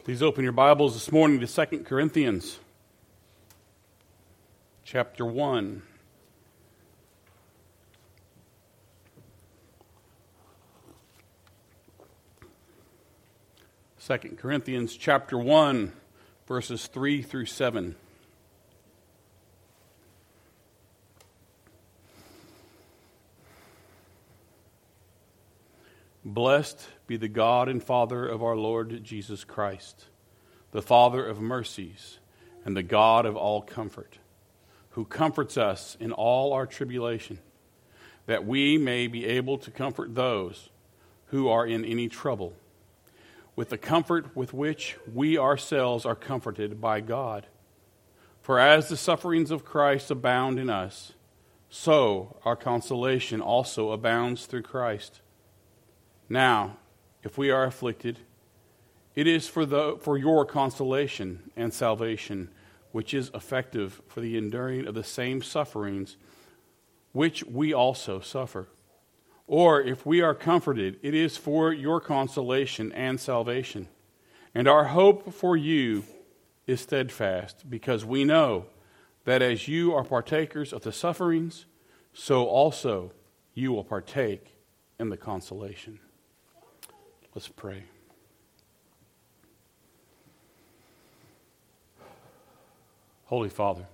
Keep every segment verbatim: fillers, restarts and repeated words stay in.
Please open your Bibles this morning to Second Corinthians chapter one. Second Corinthians chapter one, verses three through seven. Blessed be the God and Father of our Lord Jesus Christ, the Father of mercies and the God of all comfort, who comforts us in all our tribulation, that we may be able to comfort those who are in any trouble, with the comfort with which we ourselves are comforted by God. For as the sufferings of Christ abound in us, so our consolation also abounds through Christ. Now, if we are afflicted, it is for the for your consolation and salvation, which is effective for the enduring of the same sufferings which we also suffer. Or if we are comforted, it is for your consolation and salvation. And our hope for you is steadfast, because we know that as you are partakers of the sufferings, so also you will partake in the consolation. Let's pray. Holy Father,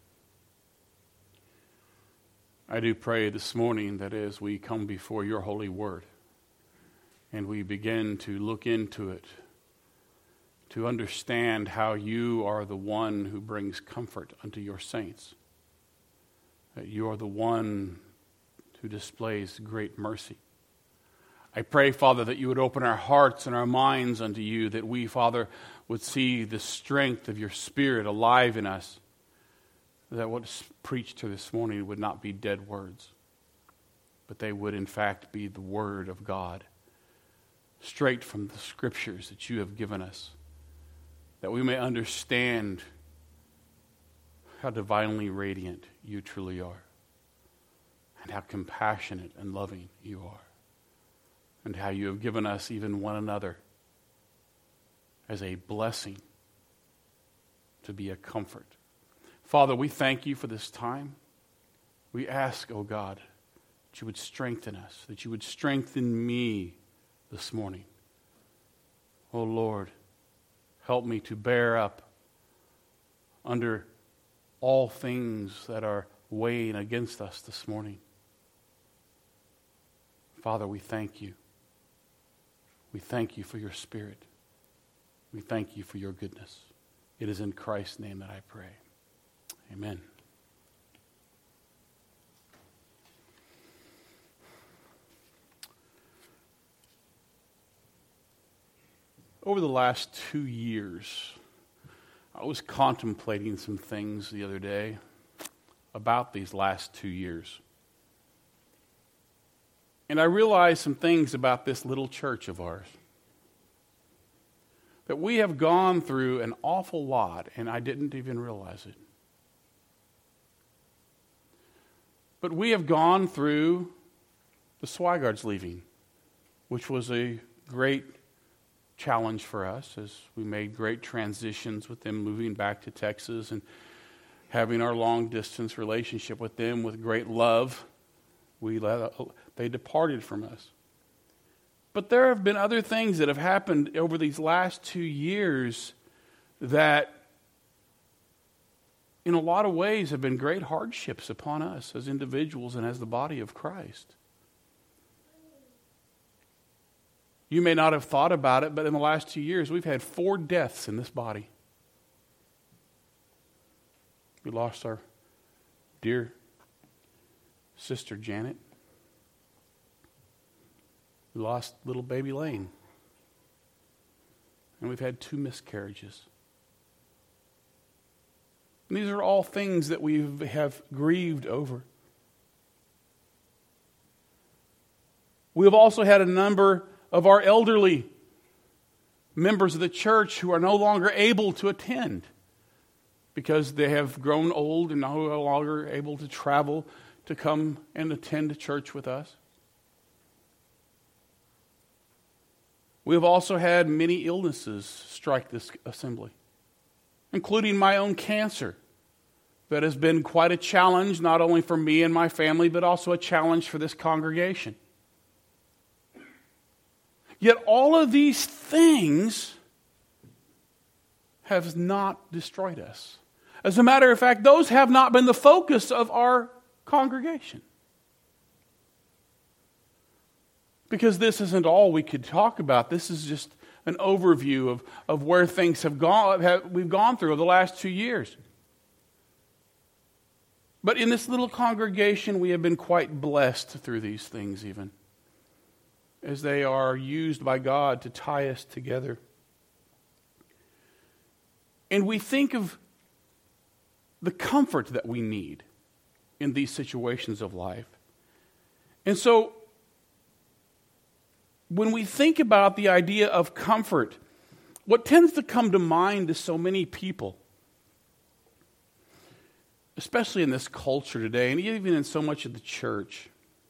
I do pray this morning that as we come before your holy word and we begin to look into it, to understand how you are the one who brings comfort unto your saints, that you are the one who displays great mercy. I pray, Father, that you would open our hearts and our minds unto you, that we, Father, would see the strength of your Spirit alive in us, that what's preached to this morning would not be dead words, but they would, in fact, be the Word of God, straight from the Scriptures that you have given us, that we may understand how divinely radiant you truly are, and how compassionate and loving you are, and how you have given us even one another as a blessing to be a comfort. Father, we thank you for this time. We ask, oh God, that you would strengthen us, that you would strengthen me this morning. Oh Lord, help me to bear up under all things that are weighing against us this morning. Father, we thank you. We thank you for your Spirit. We thank you for your goodness. It is in Christ's name that I pray. Amen. Over the last two years, I was contemplating some things the other day about these last two years. And I realized some things about this little church of ours. That we have gone through an awful lot, and I didn't even realize it. But we have gone through the Swigards leaving, which was a great challenge for us as we made great transitions with them moving back to Texas and having our long-distance relationship with them with great love. We let, they departed from us. But there have been other things that have happened over these last two years that in a lot of ways have been great hardships upon us as individuals and as the body of Christ. You may not have thought about it, but in the last two years we've had four deaths in this body. We lost our dear sister Janet. We lost little baby Lane. And we've had two miscarriages. And these are all things that we have grieved over. We have also had a number of our elderly members of the church who are no longer able to attend because they have grown old and no longer able to travel to come and attend church with us. We have also had many illnesses strike this assembly, including my own cancer. That has been quite a challenge, not only for me and my family, but also a challenge for this congregation. Yet all of these things have not destroyed us. As a matter of fact, those have not been the focus of our congregation. Because this isn't all we could talk about. This is just an overview of, of where things have gone, have, we've gone through over the last two years. But in this little congregation, we have been quite blessed through these things even, as they are used by God to tie us together. And we think of the comfort that we need in these situations of life. And so, when we think about the idea of comfort, what tends to come to mind to so many people, especially in this culture today, and even in so much of the church,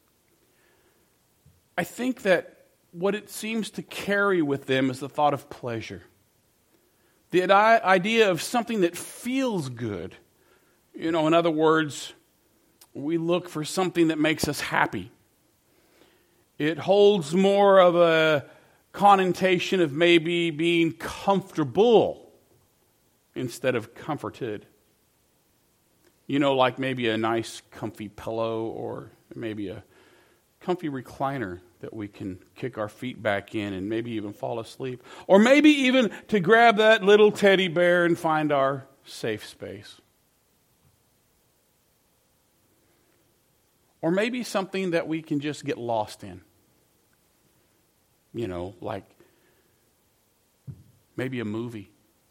I think that what it seems to carry with them is the thought of pleasure. The idea of something that feels good. You know, in other words, we look for something that makes us happy. It holds more of a connotation of maybe being comfortable instead of comforted. You know, like maybe a nice comfy pillow or maybe a comfy recliner that we can kick our feet back in and maybe even fall asleep. Or maybe even to grab that little teddy bear and find our safe space. Or maybe something that we can just get lost in. You know, like maybe a movie.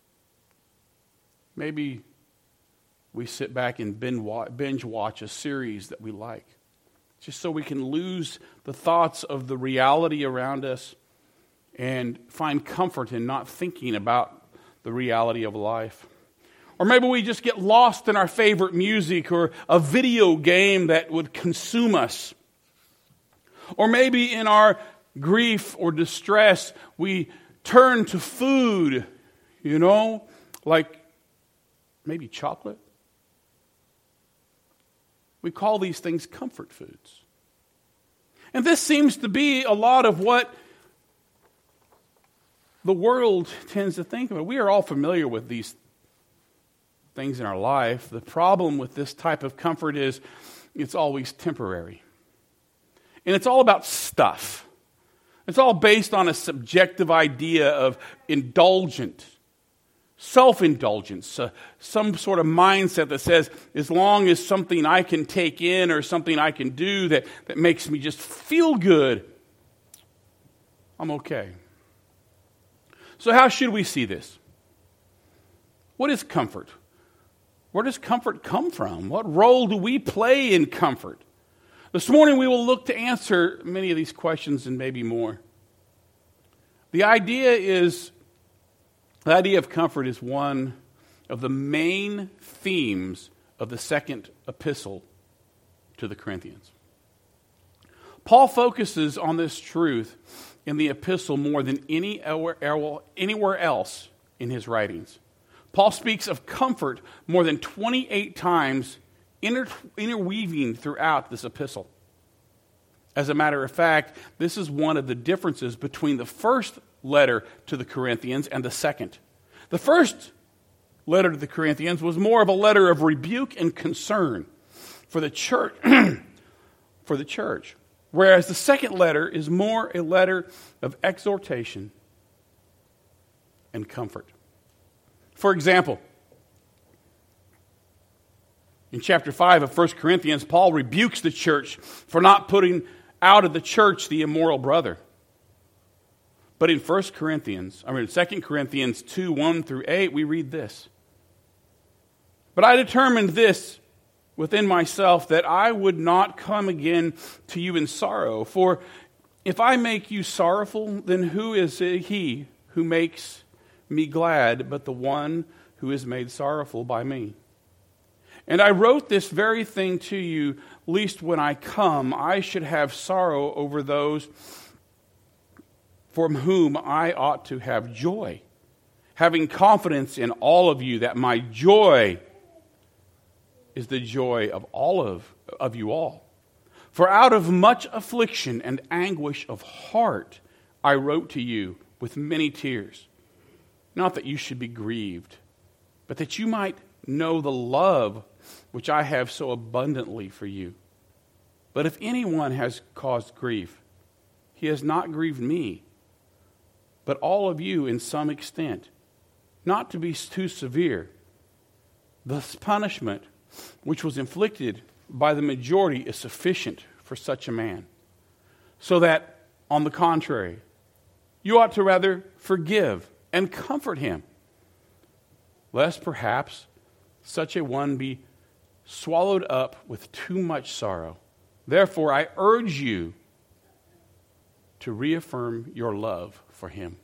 Maybe we sit back and binge watch a series that we like, just so we can lose the thoughts of the reality around us and find comfort in not thinking about the reality of life. Or maybe we just get lost in our favorite music or a video game that would consume us. Or maybe in our grief or distress, we turn to food, you know, like maybe chocolate. We call these things comfort foods. And this seems to be a lot of what the world tends to think of. We are all familiar with these things in our life. The problem with this type of comfort is it's always temporary. And it's all about stuff. It's all based on a subjective idea of indulgent, self-indulgence, uh, some sort of mindset that says, as long as something I can take in or something I can do that, that makes me just feel good, I'm okay. So how should we see this? What is comfort? Where does comfort come from? What role do we play in comfort? This morning we will look to answer many of these questions and maybe more. The idea is, the idea of comfort is one of the main themes of the second epistle to the Corinthians. Paul focuses on this truth in the epistle more than any anywhere else in his writings. Paul speaks of comfort more than twenty-eight times, inter- interweaving throughout this epistle. As a matter of fact, this is one of the differences between the first letter to the Corinthians and the second. The first letter to the Corinthians was more of a letter of rebuke and concern for the church, for the church, whereas the second letter is more a letter of exhortation and comfort. For example, in chapter five of First Corinthians, Paul rebukes the church for not putting out of the church the immoral brother. But in First Corinthians, I mean Second Corinthians two, one through eight, we read this. But I determined this within myself, that I would not come again to you in sorrow. For if I make you sorrowful, then who is he who makes me glad but the one who is made sorrowful by me? And I wrote this very thing to you, lest when I come I should have sorrow over those from whom I ought to have joy, having confidence in all of you that my joy is the joy of all of, of you all. For out of much affliction and anguish of heart I wrote to you with many tears, not that you should be grieved, but that you might know the love which I have so abundantly for you. But if anyone has caused grief, he has not grieved me, but all of you in some extent, not to be too severe. Thus punishment which was inflicted by the majority is sufficient for such a man, so that, on the contrary, you ought to rather forgive and comfort him, lest perhaps such a one be swallowed up with too much sorrow. Therefore, I urge you to reaffirm your love for him.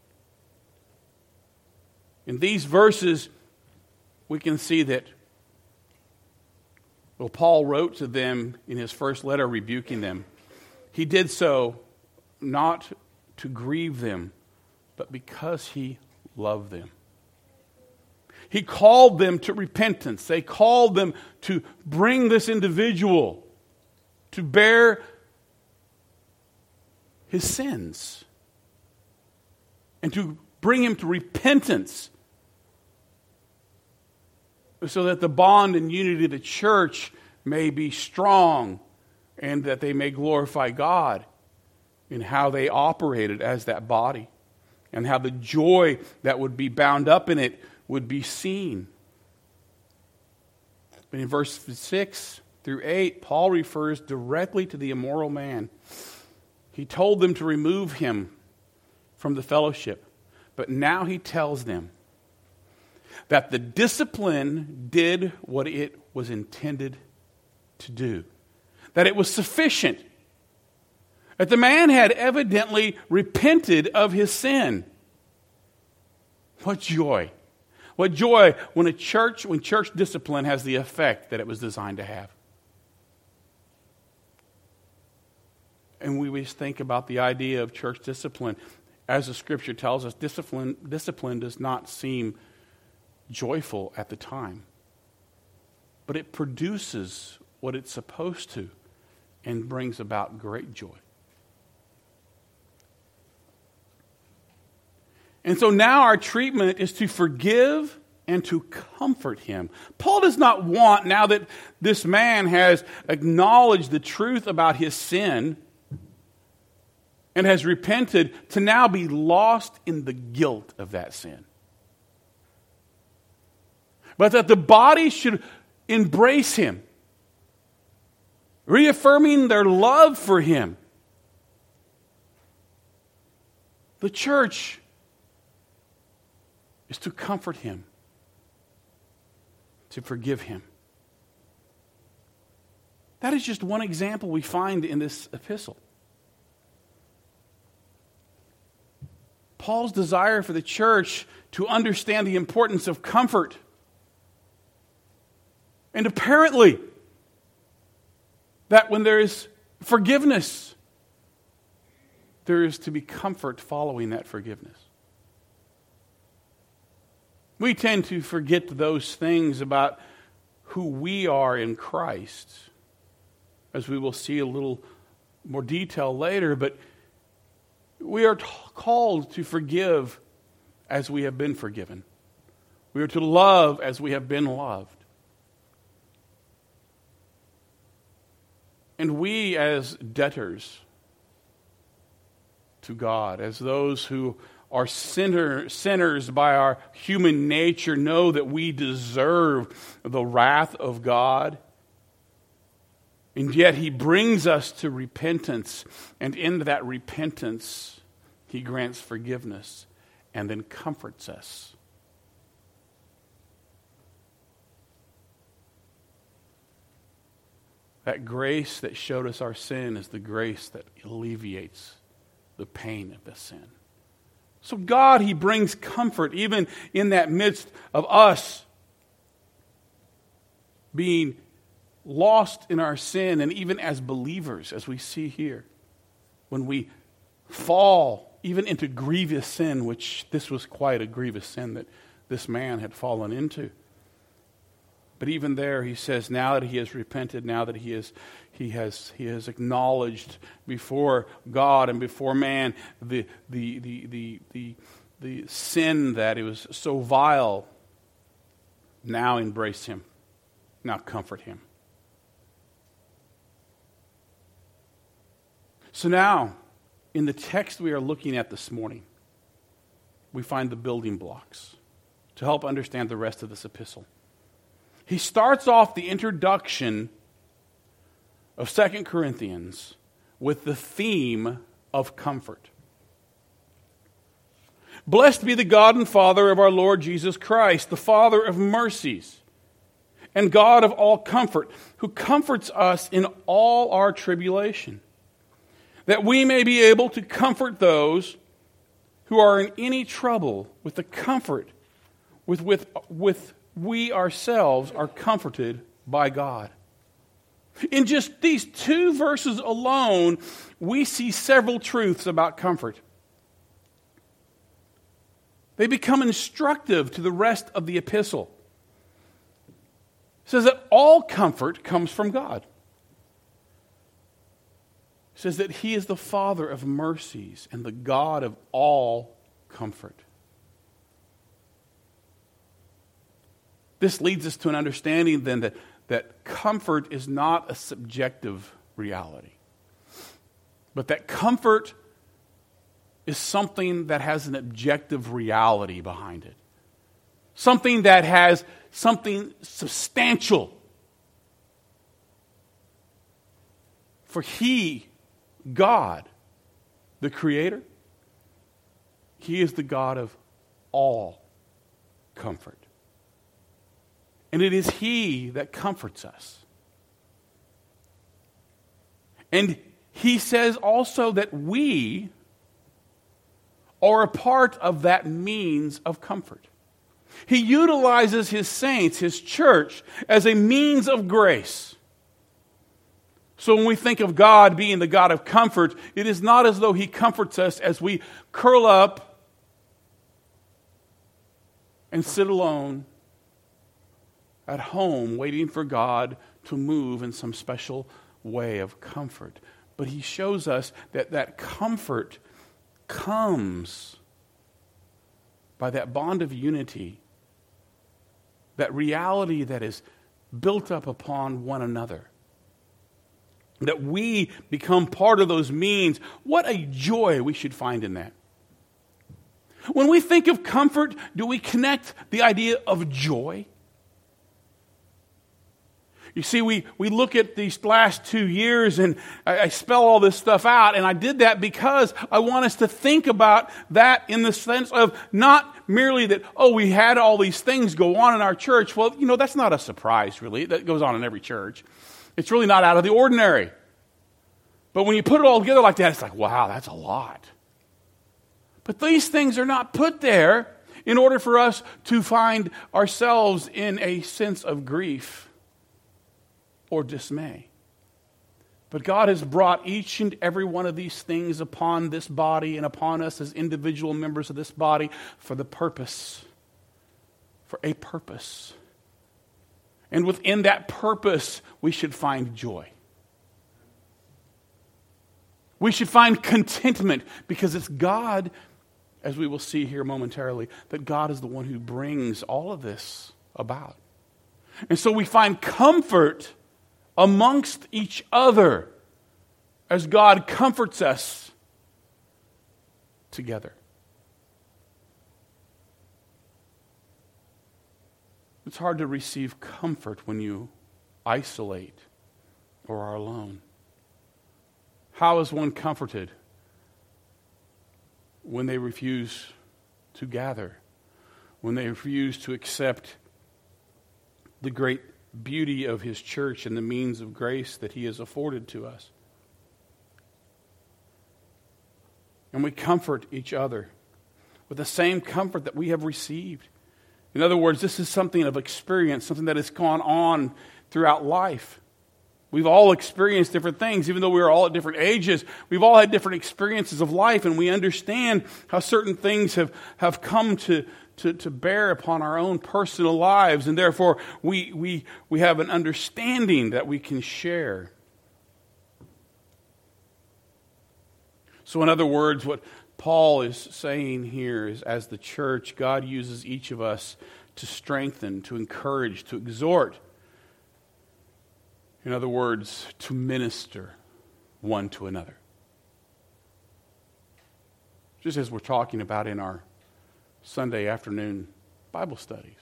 In these verses, we can see that, well, Paul wrote to them in his first letter rebuking them. He did so not to grieve them, but because he loved them. He called them to repentance. They called them to bring this individual to bear his sins and to bring him to repentance so that the bond and unity of the church may be strong and that they may glorify God in how they operated as that body and how the joy that would be bound up in it would be seen. But in verse six through eight, Paul refers directly to the immoral man. He told them to remove him from the fellowship, but now he tells them that the discipline did what it was intended to do, that it was sufficient, that the man had evidently repented of his sin. What joy! What joy when a church, when church discipline has the effect that it was designed to have. And we always think about the idea of church discipline. As the scripture tells us, discipline, discipline does not seem joyful at the time. But it produces what it's supposed to and brings about great joy. And so now our treatment is to forgive and to comfort him. Paul does not want, now that this man has acknowledged the truth about his sin and has repented, to now be lost in the guilt of that sin. But that the body should embrace him, reaffirming their love for him. The church is to comfort him, to forgive him. That is just one example we find in this epistle. Paul's desire for the church to understand the importance of comfort. And apparently, that when there is forgiveness, there is to be comfort following that forgiveness. We tend to forget those things about who we are in Christ, as we will see a little more detail later, but we are t- called to forgive as we have been forgiven. We are to love as we have been loved. And we as debtors to God, as those who are sinner, sinners by our human nature, know that we deserve the wrath of God. And yet he brings us to repentance. And in that repentance, he grants forgiveness and then comforts us. That grace that showed us our sin is the grace that alleviates the pain of the sin. So God, he brings comfort even in that midst of us being lost in our sin, and even as believers, as we see here, when we fall even into grievous sin, which this was quite a grievous sin that this man had fallen into. But even there, he says, now that he has repented, now that he is, he has, he has acknowledged before God and before man the the the the the, the sin that it was so vile. Now embrace him. Now comfort him. So now, in the text we are looking at this morning, we find the building blocks to help understand the rest of this epistle. He starts off the introduction of Second Corinthians with the theme of comfort. Blessed be the God and Father of our Lord Jesus Christ, the Father of mercies and God of all comfort, who comforts us in all our tribulation, that we may be able to comfort those who are in any trouble with the comfort with, with, with we ourselves are comforted by God. In just these two verses alone, we see several truths about comfort. They become instructive to the rest of the epistle. It says that all comfort comes from God. It says that He is the Father of mercies and the God of all comfort. This leads us to an understanding then that, that comfort is not a subjective reality, but that comfort is something that has an objective reality behind it. Something that has something substantial. For He, God, the Creator, He is the God of all comfort. And it is He that comforts us. And He says also that we are a part of that means of comfort. He utilizes His saints, His church, as a means of grace. So when we think of God being the God of comfort, it is not as though He comforts us as we curl up and sit alone at home waiting for God to move in some special way of comfort. But He shows us that that comfort comes by that bond of unity, that reality that is built up upon one another. That we become part of those means. What a joy we should find in that. When we think of comfort, do we connect the idea of joy? You see, we, we look at these last two years and I, I spell all this stuff out, and I did that because I want us to think about that in the sense of not merely that, oh, we had all these things go on in our church. Well, you know, that's not a surprise, really. That goes on in every church. It's really not out of the ordinary. But when you put it all together like that, it's like, wow, that's a lot. But these things are not put there in order for us to find ourselves in a sense of grief or dismay. But God has brought each and every one of these things upon this body and upon us as individual members of this body for the purpose, for a purpose. And within that purpose, we should find joy. We should find contentment because it's God, as we will see here momentarily, that God is the one who brings all of this about. And so we find comfort amongst each other as God comforts us together. It's hard to receive comfort when you isolate or are alone. How is one comforted when they refuse to gather, when they refuse to accept the great beauty of His church and the means of grace that He has afforded to us? And we comfort each other with the same comfort that we have received. In other words, this is something of experience, something that has gone on throughout life. We've all experienced different things, even though we are all at different ages. We've all had different experiences of life, and we understand how certain things have, have come to, to, to bear upon our own personal lives, and therefore we, we, we have an understanding that we can share. So in other words, what Paul is saying here is, as the church, God uses each of us to strengthen, to encourage, to exhort. In other words, to minister one to another. Just as we're talking about in our Sunday afternoon Bible studies.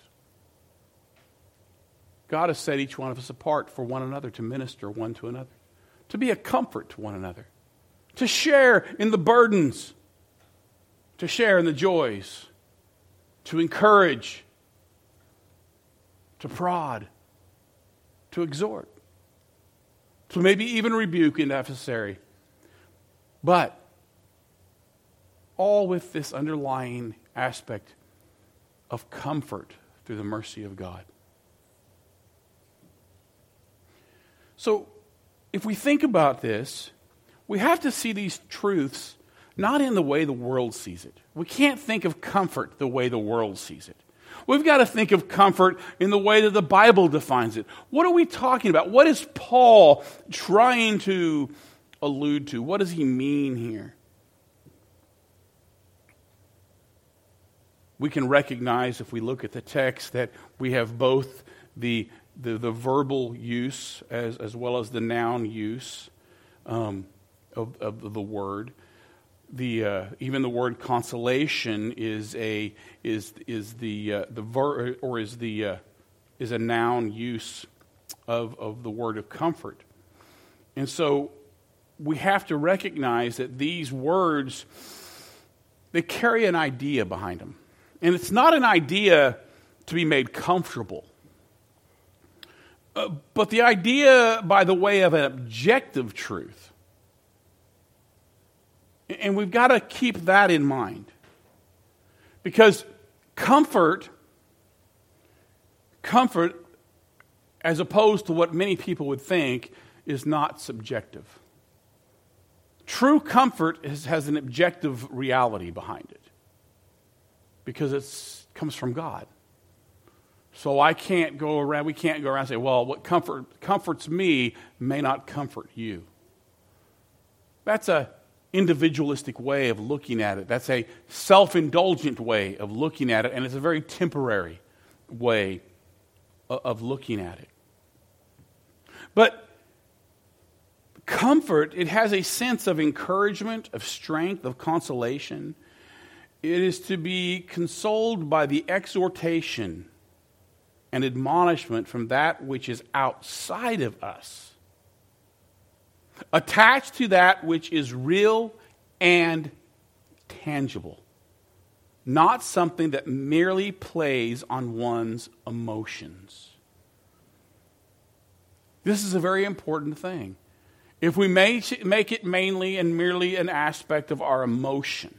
God has set each one of us apart for one another, to minister one to another, to be a comfort to one another, to share in the burdens, to share in the joys, to encourage, to prod, to exhort, to maybe even rebuke if necessary. But all with this underlying aspect of comfort through the mercy of God. So, if we think about this, we have to see these truths not in the way the world sees it. We can't think of comfort the way the world sees it. We've got to think of comfort in the way that the Bible defines it. What are we talking about? What is Paul trying to allude to? What does he mean here? We can recognize, if we look at the text, that we have both the the, the verbal use as, as well as the noun use um, of, of the word. The uh, even the word consolation is a is is the uh, the ver or is the uh, is a noun use of of the word of comfort, and so we have to recognize that these words, they carry an idea behind them, and it's not an idea to be made comfortable, uh, but the idea by the way of an objective truth. And we've got to keep that in mind. Because comfort, comfort, as opposed to what many people would think, is not subjective. True comfort is, has an objective reality behind it. Because it comes from God. So I can't go around, we can't go around and say, well, what comfort comforts me may not comfort you. That's a individualistic way of looking at it. That's a self-indulgent way of looking at it, and it's a very temporary way of looking at it. But comfort, it has a sense of encouragement, of strength, of consolation. It is to be consoled by the exhortation and admonishment from that which is outside of us, attached to that which is real and tangible, not something that merely plays on one's emotions. This is a very important thing. If we make make it mainly and merely an aspect of our emotion,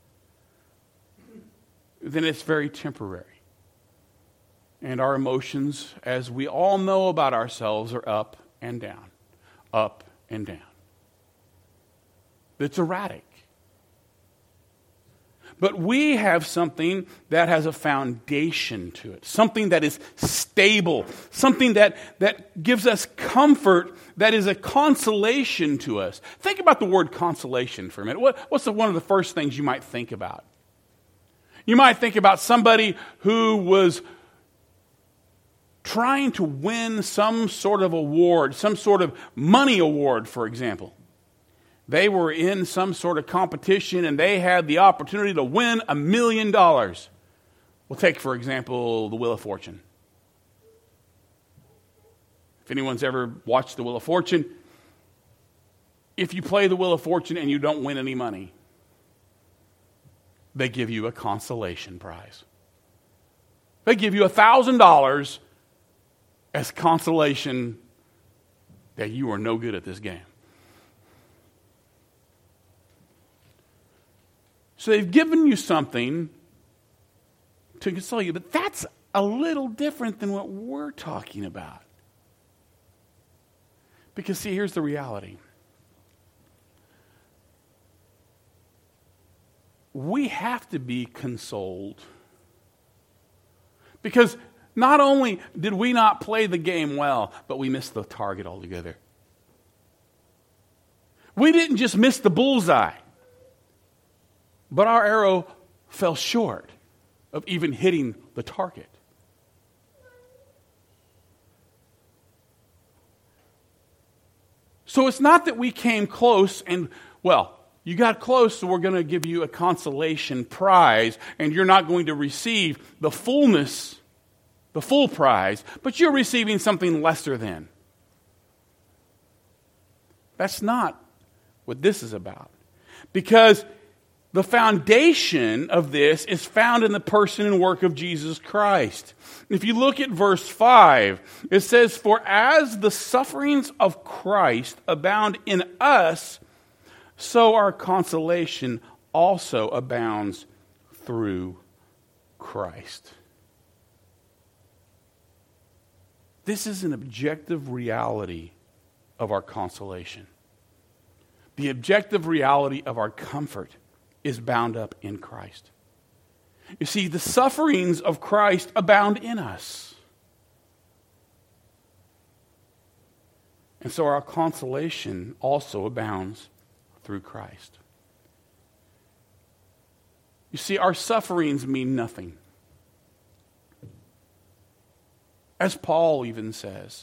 then it's very temporary. And our emotions, as we all know about ourselves, are up and down, up and down. It's erratic. But we have something that has a foundation to it, something that is stable, something that, that gives us comfort, that is a consolation to us. Think about the word consolation for a minute. What, what's the, one of the first things you might think about? You might think about somebody who was trying to win some sort of award, some sort of money award, for example. They were in some sort of competition and they had the opportunity to win a million dollars. We'll take, for example, the Wheel of Fortune. If anyone's ever watched the Wheel of Fortune, if you play the Wheel of Fortune and you don't win any money, they give you a consolation prize. They give you a thousand dollars as consolation that you are no good at this game. So they've given you something to console you, but that's a little different than what we're talking about. Because see, here's the reality. We have to be consoled. Because not only did we not play the game well, but we missed the target altogether. We didn't just miss the bullseye, but our arrow fell short of even hitting the target. So it's not that we came close and, well, you got close, so we're going to give you a consolation prize, and you're not going to receive the fullness, the full prize, but you're receiving something lesser than. That's not what this is about. Because the foundation of this is found in the person and work of Jesus Christ. If you look at verse five, it says, "For as the sufferings of Christ abound in us, so our consolation also abounds through Christ." This is an objective reality of our consolation. The objective reality of our comfort is bound up in Christ. You see, the sufferings of Christ abound in us. And so our consolation also abounds through Christ. You see, our sufferings mean nothing. As Paul even says,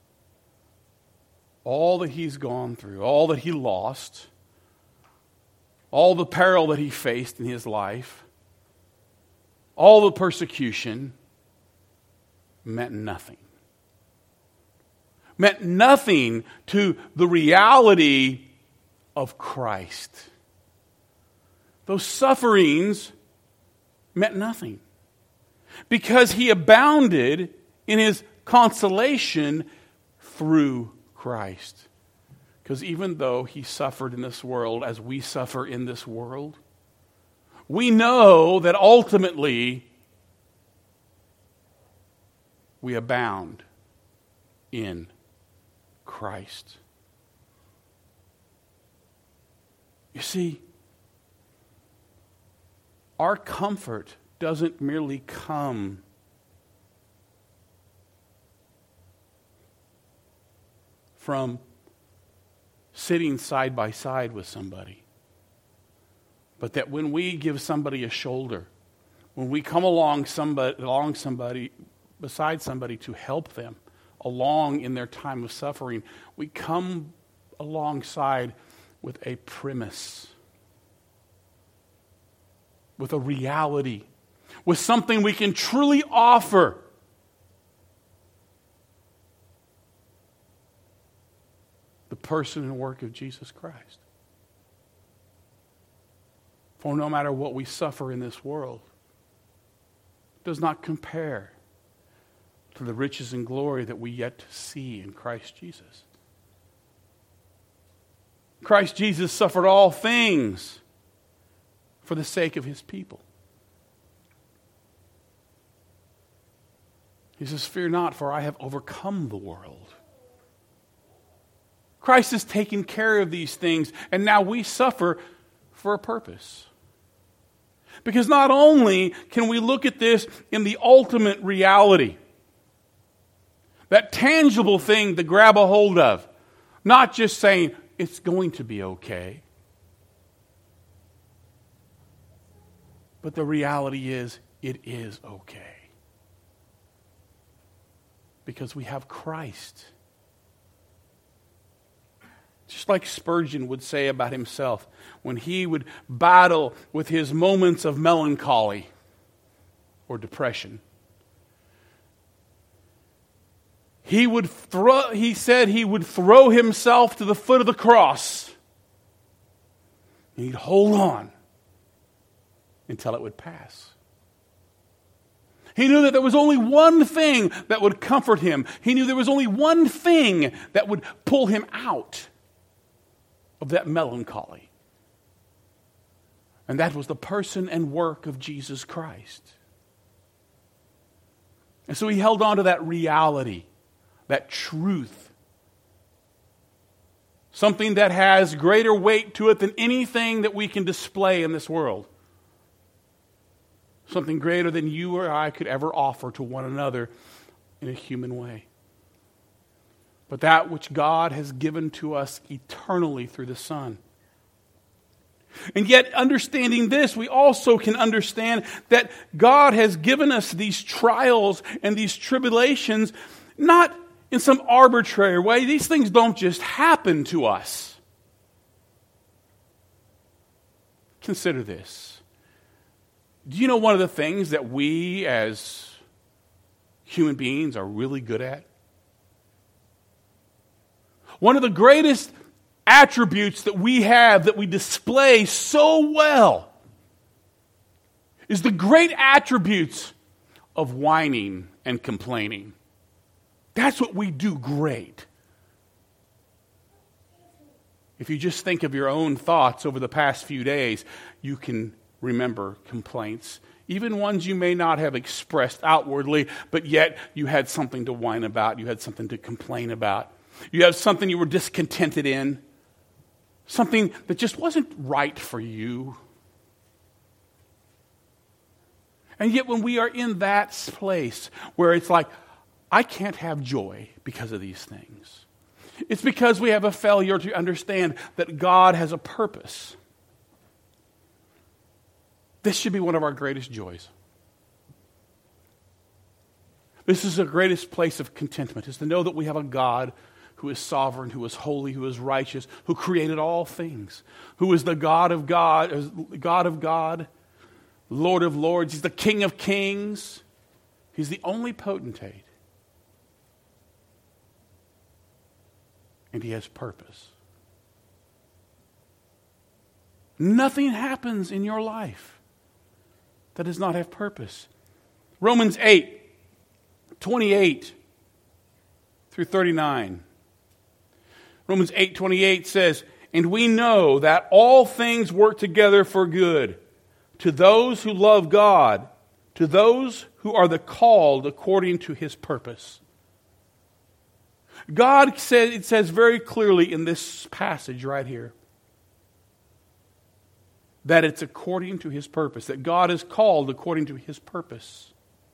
all that he's gone through, all that he lost, all the peril that he faced in his life, all the persecution, meant nothing. Meant nothing to the reality of Christ. Those sufferings meant nothing. Because he abounded in his consolation through Christ. Because even though he suffered in this world as we suffer in this world, we know that ultimately we abound in Christ. You see, our comfort doesn't merely come from sitting side by side with somebody, but that when we give somebody a shoulder, when we come along somebody, along somebody, beside somebody to help them along in their time of suffering, we come alongside with a premise, with a reality, with something we can truly offer. The person and work of Jesus Christ. For no matter what we suffer in this world, it does not compare to the riches and glory that we yet to see in Christ Jesus. Christ Jesus suffered all things for the sake of his people. He says, "Fear not, for I have overcome the world." Christ has taken care of these things, and now we suffer for a purpose. Because not only can we look at this in the ultimate reality, that tangible thing to grab a hold of, not just saying, it's going to be okay. But the reality is, it is okay. Because we have Christ. Just like Spurgeon would say about himself when he would battle with his moments of melancholy or depression. He would throw, he said he would throw himself to the foot of the cross. And he'd hold on until it would pass. He knew that there was only one thing that would comfort him. He knew there was only one thing that would pull him out of that melancholy. And that was the person and work of Jesus Christ. And so he held on to that reality, that truth, Something that has greater weight to it than anything that we can display in this world. Something greater than you or I could ever offer to one another in a human way. But that which God has given to us eternally through the Son. And yet, understanding this, we also can understand that God has given us these trials and these tribulations not in some arbitrary way. These things don't just happen to us. Consider this. Do you know one of the things that we as human beings are really good at? One of the greatest attributes that we have, that we display so well, is the great attributes of whining and complaining. That's what we do great. If you just think of your own thoughts over the past few days, you can remember complaints, even ones you may not have expressed outwardly, but yet you had something to whine about, you had something to complain about. You have something you were discontented in, something that just wasn't right for you. And yet when we are in that place where it's like, I can't have joy because of these things, it's because we have a failure to understand that God has a purpose. This should be one of our greatest joys. This is the greatest place of contentment, is to know that we have a God who is sovereign, who is holy, who is righteous, who created all things, who is the God of God, God of God, Lord of lords. He's the King of kings. He's the only potentate. And he has purpose. Nothing happens in your life that does not have purpose. Romans eight, twenty-eight through thirty-nine. Romans eight twenty-eight says, "And we know that all things work together for good, to those who love God, to those who are the called according to his purpose." God said, it says very clearly in this passage right here, that it's according to his purpose, that God is called according to his purpose.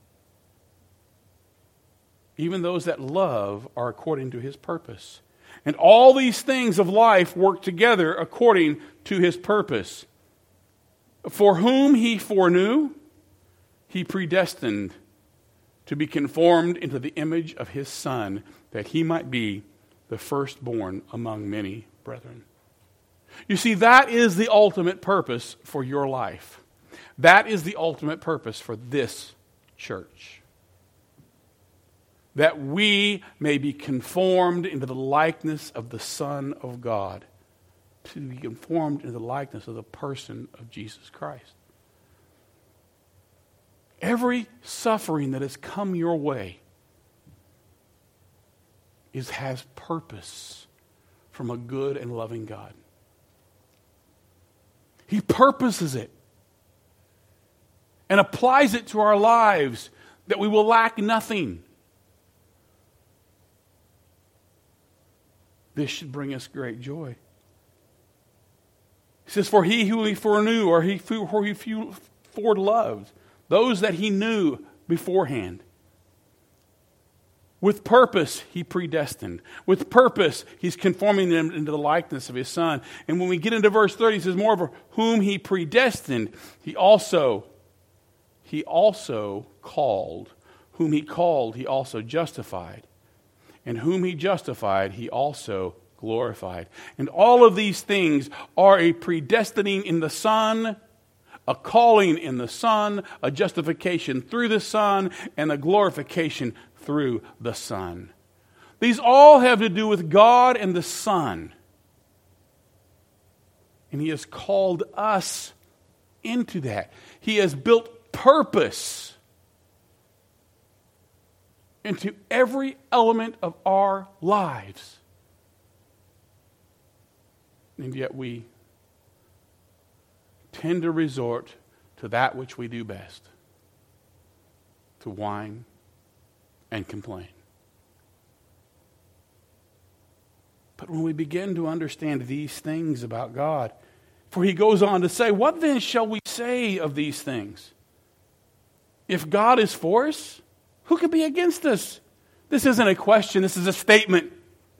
Even those that love are according to his purpose. And all these things of life work together according to his purpose. For whom he foreknew, he predestined to be conformed into the image of his Son, that he might be the firstborn among many brethren. You see, that is the ultimate purpose for your life. That is the ultimate purpose for this church. That we may be conformed into the likeness of the Son of God. To be conformed into the likeness of the person of Jesus Christ. Every suffering that has come your way is has purpose from a good and loving God. He purposes it and applies it to our lives that we will lack nothing. This should bring us great joy. He says, "For he who he foreknew, or he who he foreloved, those that he knew beforehand. With purpose, he predestined. With purpose, he's conforming them into the likeness of his Son." And when we get into verse thirty, he says, "Moreover, whom he predestined, he also, he also called. Whom he called, he also justified. And whom he justified, he also glorified." And all of these things are a predestining in the Son, a calling in the Son, a justification through the Son, and a glorification through the Son. These all have to do with God and the Son. And he has called us into that. He has built purpose into every element of our lives. And yet we tend to resort to that which we do best, to whine and complain. But when we begin to understand these things about God, for he goes on to say, what then shall we say of these things? If God is for us, who can be against us? This isn't a question, this is a statement.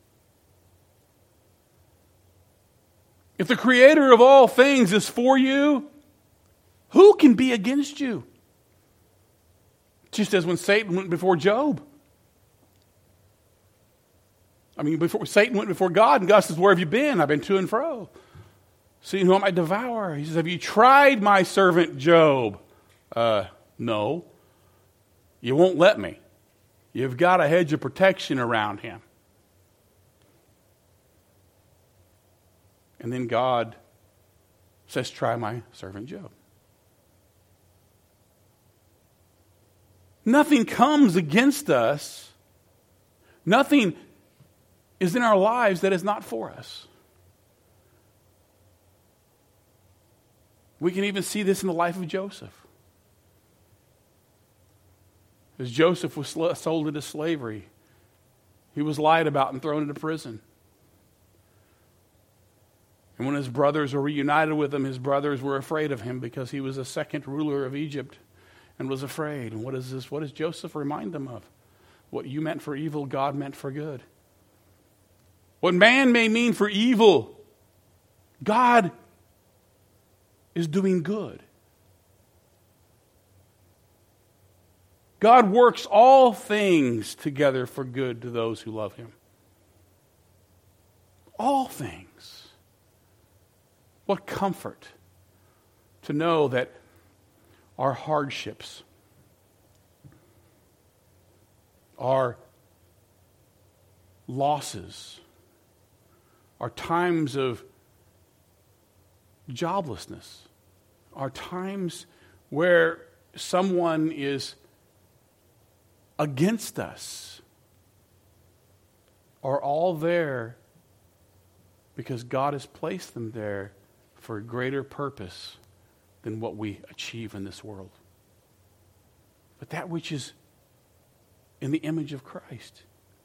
If the creator of all things is for you, who can be against you? Just as when Satan went before Job. I mean, before Satan went before God, and God says, where have you been? I've been to and fro, seeing who I might devour. He says, have you tried my servant Job? Uh, no. You won't let me. You've got a hedge of protection around him. And then God says, try my servant Job. Nothing comes against us. Nothing is in our lives that is not for us. We can even see this in the life of Joseph. As Joseph was sold into slavery, he was lied about and thrown into prison. And when his brothers were reunited with him, his brothers were afraid of him because he was the second ruler of Egypt and was afraid. And what is this? What does Joseph remind them of? What you meant for evil, God meant for good. What man may mean for evil, God is doing good. God works all things together for good to those who love him. All things. What comfort to know that our hardships, our losses, our times of joblessness, our times where someone is against us, are all there because God has placed them there for a greater purpose than what we achieve in this world. But that which is in the image of Christ.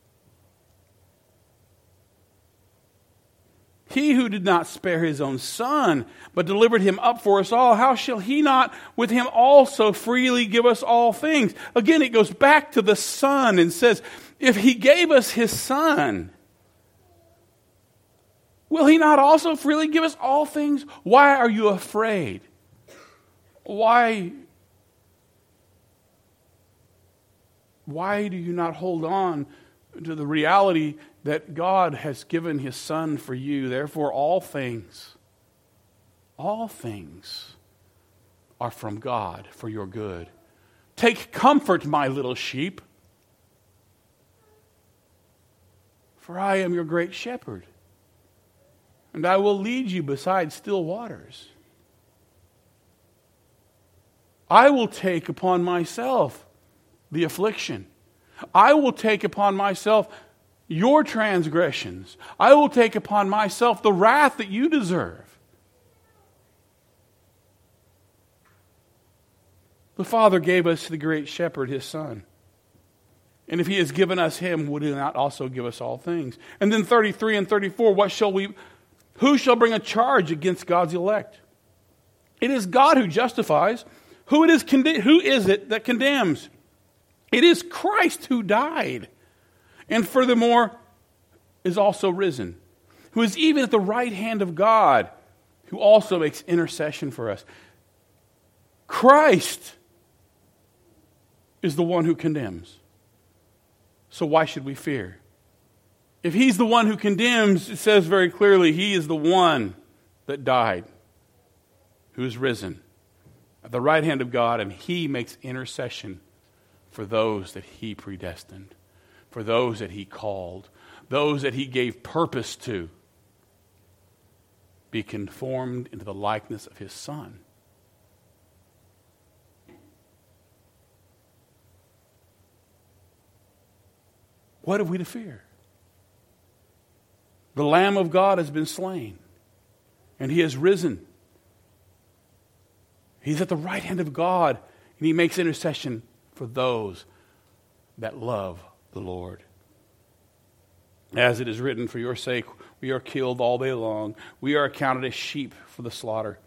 He who did not spare his own son, but delivered him up for us all, how shall he not with him also freely give us all things? Again, it goes back to the son and says, if he gave us his son, will he not also freely give us all things? Why are you afraid? Why, why do you not hold on to the reality that God has given his son for you? Therefore, all things, all things are from God for your good. Take comfort, my little sheep, for I am your great shepherd, and I will lead you beside still waters. I will take upon myself the affliction. I will take upon myself your transgressions. I will take upon myself the wrath that you deserve. The Father gave us the great shepherd, his son. And if he has given us him, would he not also give us all things? And then thirty-three and thirty-four, what shall we, who shall bring a charge against God's elect? It is God who justifies. Who it is, who is it that condemns? It is Christ who died, and furthermore is also risen, who is even at the right hand of God, who also makes intercession for us. Christ is the one who condemns. So why should we fear? If he's the one who condemns, it says very clearly, he is the one that died, who is risen at the right hand of God, and he makes intercession for those that he predestined, for those that he called, those that he gave purpose to be conformed into the likeness of his Son. What have we to fear? The Lamb of God has been slain, and he has risen. He's at the right hand of God, and he makes intercession for those that love the Lord. As it is written, for your sake we are killed all day long. We are accounted as sheep for the slaughter.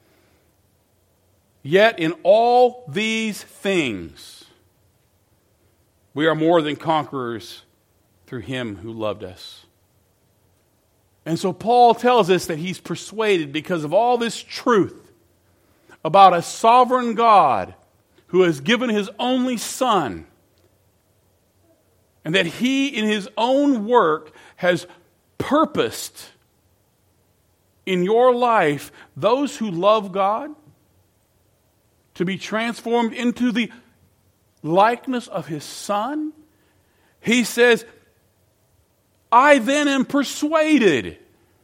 Yet in all these things we are more than conquerors through him who loved us. And so Paul tells us that he's persuaded because of all this truth about a sovereign God who has given his only Son, and that he in his own work has purposed in your life those who love God to be transformed into the likeness of his Son. He says, I then am persuaded.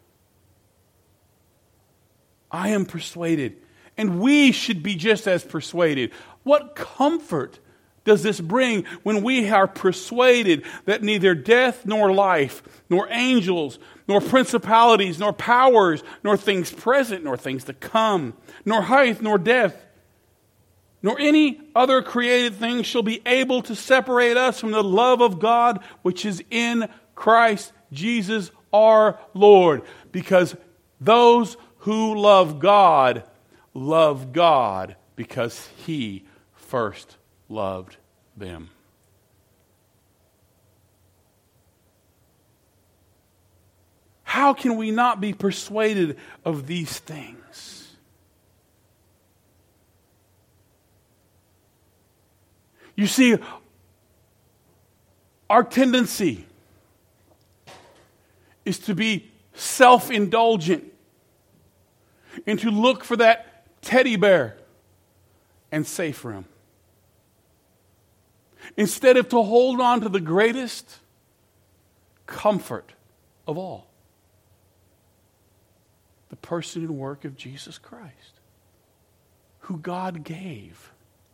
I am persuaded. And we should be just as persuaded. What comfort does this bring when we are persuaded that neither death nor life, nor angels, nor principalities, nor powers, nor things present, nor things to come, nor height, nor depth, nor any other created thing shall be able to separate us from the love of God which is in Christ Jesus our Lord. Because those who love God love God because he first loved them. How can we not be persuaded of these things? You see, our tendency is to be self-indulgent and to look for that teddy bear and safe room, instead of to hold on to the greatest comfort of all, the person and work of Jesus Christ, who God gave.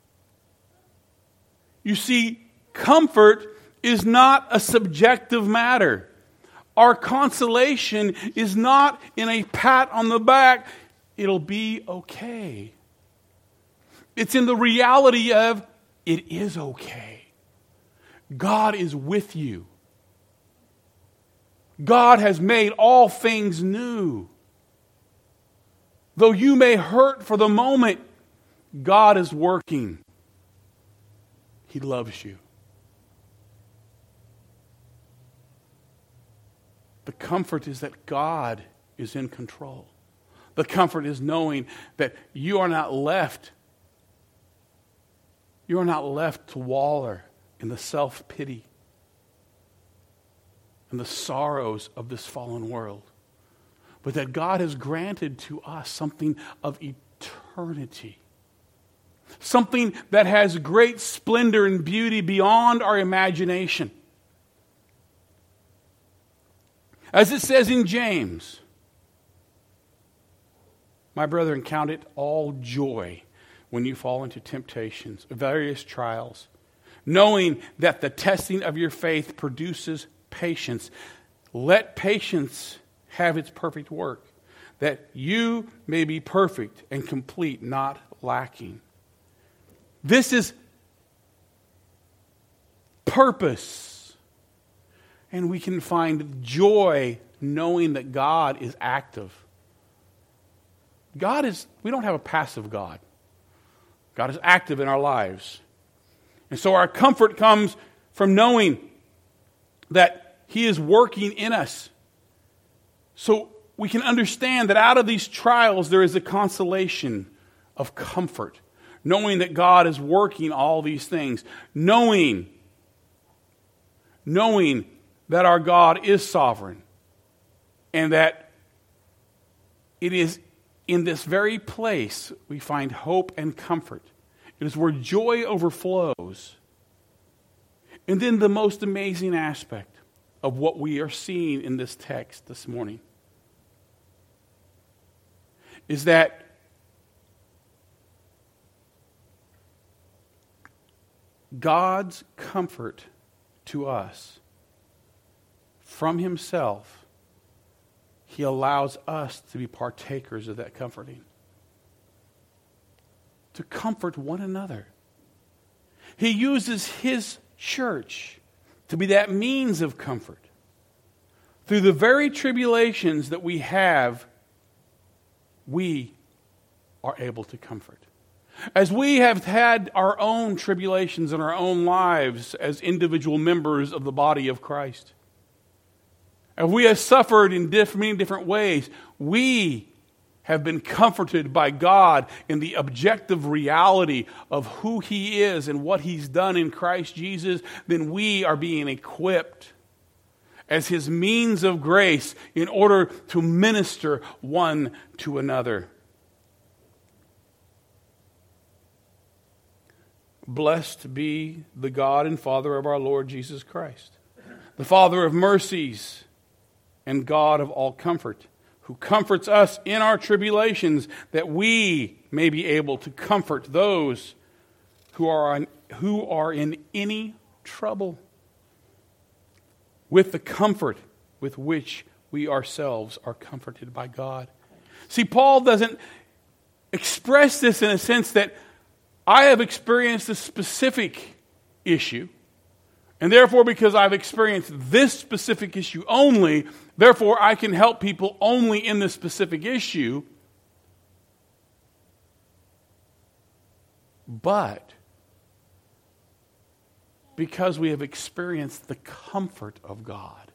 You see, comfort is not a subjective matter. Our consolation is not in a pat on the back, it'll be okay. It's in the reality of, it is okay. God is with you. God has made all things new. Though you may hurt for the moment, God is working. He loves you. The comfort is that God is in control. The comfort is knowing that you are not left. You are not left to wallow in the self-pity and the sorrows of this fallen world. But that God has granted to us something of eternity. Something that has great splendor and beauty beyond our imagination. As it says in James, my brethren, count it all joy when you fall into temptations, various trials, knowing that the testing of your faith produces patience. Let patience have its perfect work, that you may be perfect and complete, not lacking. This is purpose. And we can find joy knowing that God is active. God is, we don't have a passive God. God is active in our lives. And so our comfort comes from knowing that He is working in us. So we can understand that out of these trials there is a consolation of comfort. Knowing that God is working all these things. Knowing, knowing that our God is sovereign. And that it is in this very place we find hope and comfort. It is where joy overflows. And then the most amazing aspect of what we are seeing in this text this morning is that God's comfort to us from Himself, He allows us to be partakers of that comforting. To comfort one another. He uses His church to be that means of comfort. through the very tribulations that we have, we are able to comfort. As we have had our own tribulations in our own lives as individual members of the body of Christ, and we have suffered in diff- many different ways, we have been comforted by God in the objective reality of who He is and what He's done in Christ Jesus. Then we are being equipped as His means of grace in order to minister one to another. Blessed be the God and Father of our Lord Jesus Christ, the Father of mercies and God of all comfort, who comforts us in our tribulations, that we may be able to comfort those who are on, who are in any trouble with the comfort with which we ourselves are comforted by God. See, Paul doesn't express this in a sense that I have experienced a specific issue, and therefore because I've experienced this specific issue only, therefore I can help people only in this specific issue. But because we have experienced the comfort of God,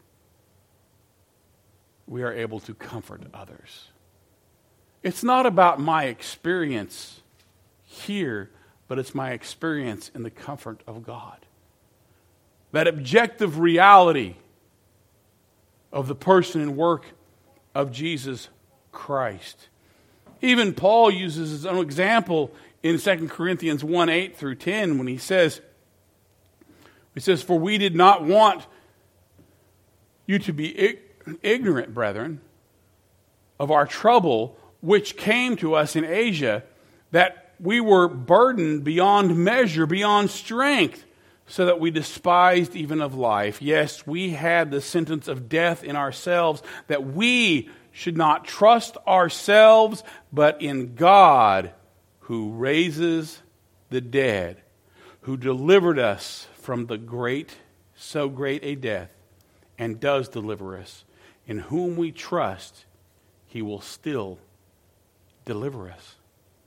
we are able to comfort others. It's not about my experience here, but it's my experience in the comfort of God. That objective reality of the person and work of Jesus Christ. Even Paul uses his own example in Second Corinthians one, eight through ten when he says, he says, "For we did not want you to be ignorant, brethren, of our trouble which came to us in Asia, that we were burdened beyond measure, beyond strength, so that we despised even of life. Yes, we had the sentence of death in ourselves, that we should not trust ourselves, but in God, who raises the dead, who delivered us from the great, so great a death, and does deliver us, in whom we trust, He will still deliver us."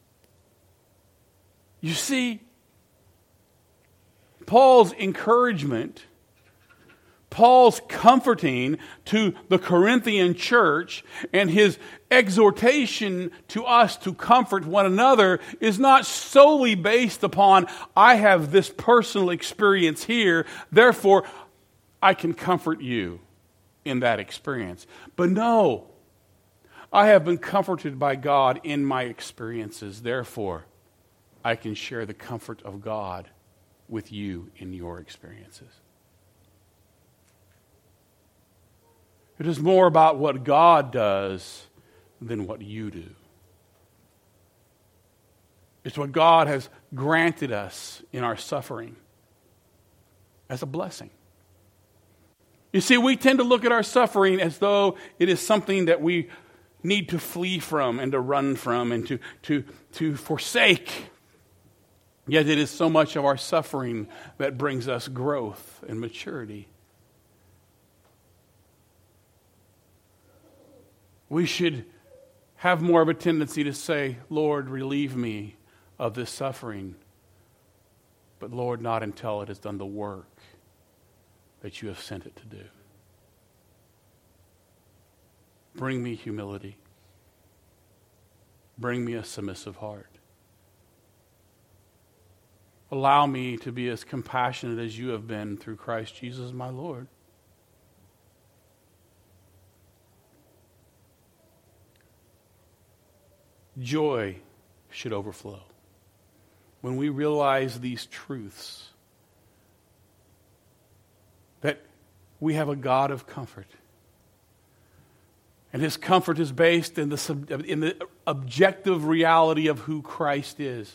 You see, Paul's encouragement, Paul's comforting to the Corinthian church, and his exhortation to us to comfort one another is not solely based upon, I have this personal experience here, therefore I can comfort you in that experience. But no, I have been comforted by God in my experiences, therefore I can share the comfort of God with you in your experiences. It is more about what God does than what you do. It's what God has granted us in our suffering as a blessing. You see, we tend to look at our suffering as though it is something that we need to flee from and to run from and to, to, to forsake. Yet it is so much of our suffering that brings us growth and maturity. We should have more of a tendency to say, Lord, relieve me of this suffering. But Lord, not until it has done the work that you have sent it to do. Bring me humility. Bring me a submissive heart. Allow me to be as compassionate as you have been through Christ Jesus my Lord. Joy should overflow when we realize these truths, that we have a God of comfort. And His comfort is based in the, sub, in the objective reality of who Christ is.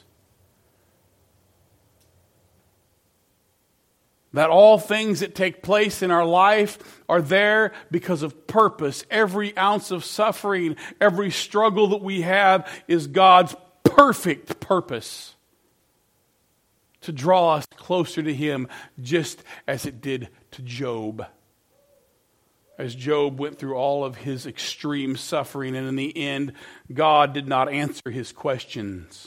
That all things that take place in our life are there because of purpose. Every ounce of suffering, every struggle that we have is God's perfect purpose to draw us closer to Him, just as it did to Job. as Job went through all of his extreme suffering, and in the end, God did not answer his questions.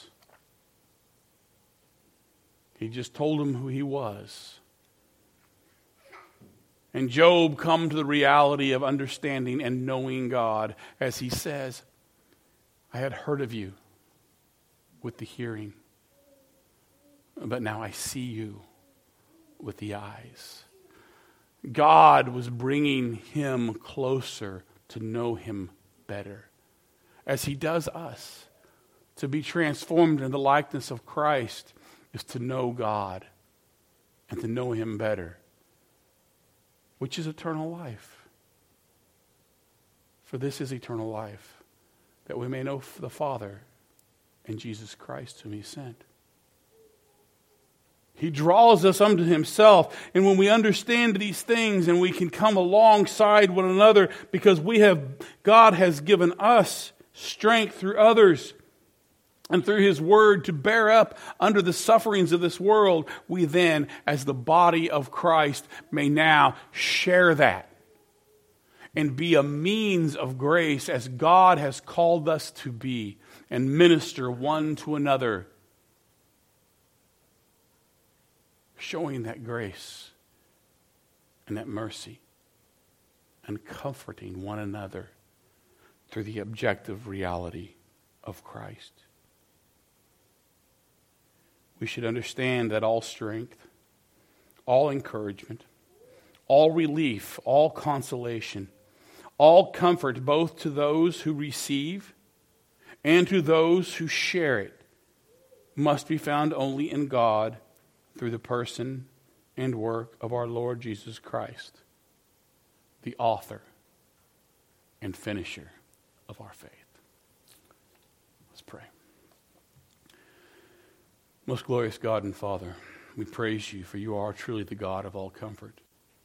He just told him who he was. And Job come to the reality of understanding and knowing God as he says, I had heard of you with the hearing, but now I see you with the eyes. God was bringing him closer to know him better, as he does us. To be transformed in the likeness of Christ is to know God and to know him better, which is eternal life. For this is eternal life, that we may know the Father and Jesus Christ whom he sent. He draws us unto himself, and when we understand these things and we can come alongside one another because we have, God has given us strength through others and through his word to bear up under the sufferings of this world, we then, as the body of Christ, may now share that and be a means of grace as God has called us to be, and minister one to another, showing that grace and that mercy and comforting one another through the objective reality of Christ. We should understand that all strength, all encouragement, all relief, all consolation, all comfort, both to those who receive and to those who share it, must be found only in God through the person and work of our Lord Jesus Christ, the author and finisher of our faith. Let's pray. Most glorious God and Father, we praise you, for you are truly the God of all comfort.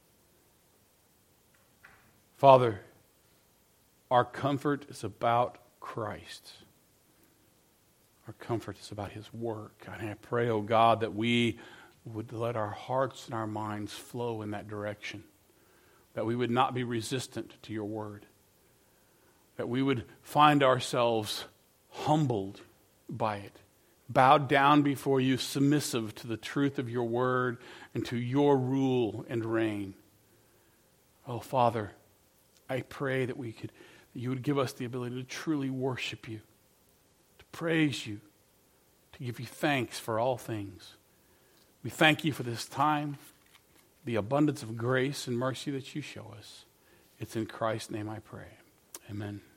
Father, our comfort is about Christ. Our comfort is about his work. And I pray, oh God, that we would let our hearts and our minds flow in that direction, that we would not be resistant to your word, that we would find ourselves humbled by it, bowed down before you, submissive to the truth of your word and to your rule and reign. Oh, Father, I pray that we could, that you would give us the ability to truly worship you, to praise you, to give you thanks for all things. We thank you for this time, the abundance of grace and mercy that you show us. It's in Christ's name I pray. Amen.